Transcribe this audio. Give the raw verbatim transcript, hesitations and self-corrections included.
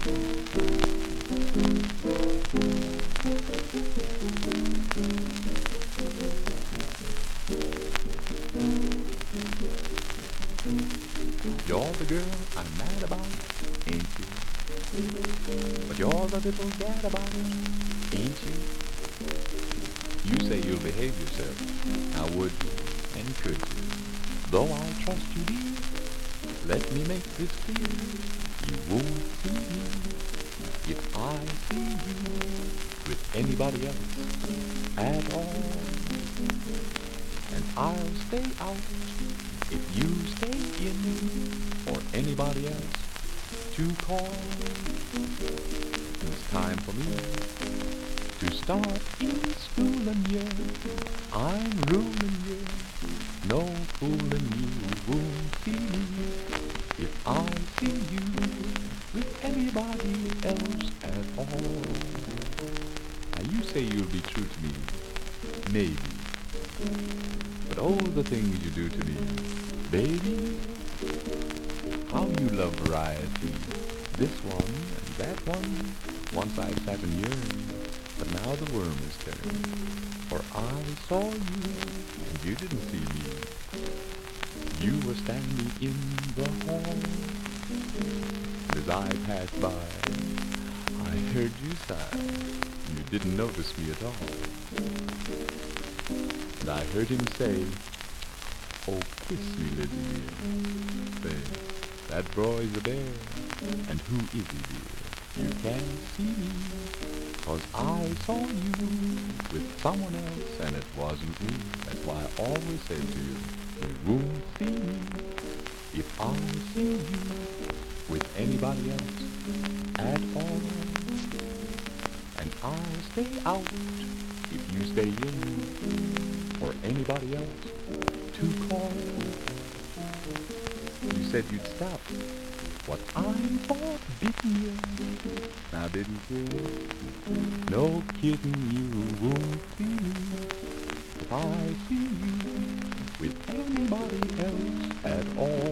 You're the girl I'm mad about, ain't you? But you're the little dad about, ain't you? You say you'll behave yourself, now would you and could you? Though I trust you, dear, let me make this clear. You won't see me if I see you with anybody else at all. And I'll stay out if you stay in for anybody else to call. It's time for me to start in schooling you. I'm ruling you, no fooling you won't see me if I see you with anybody else at all. Now you say you'll be true to me, maybe. But oh, the things you do to me, baby, how you love variety. This one and that one, once I sat and yearned, but now the worm is turned. For I saw you, and you didn't see me. You were standing in the hall, and as I passed by, I heard you sigh. You didn't notice me at all. And I heard him say, oh, kiss me, Lizzie, dear. Say, that boy's a bear, and who is he, dear? You can't see me, 'cause I saw you with someone else, and it wasn't me. That's why I always say to you, you won't see me if I see you with anybody else at all. And I'll stay out if you stay in for anybody else to call. You said you'd stop what I'm forbidding you. Now didn't you? No kidding, you won't see me if I see you with anybody else at all.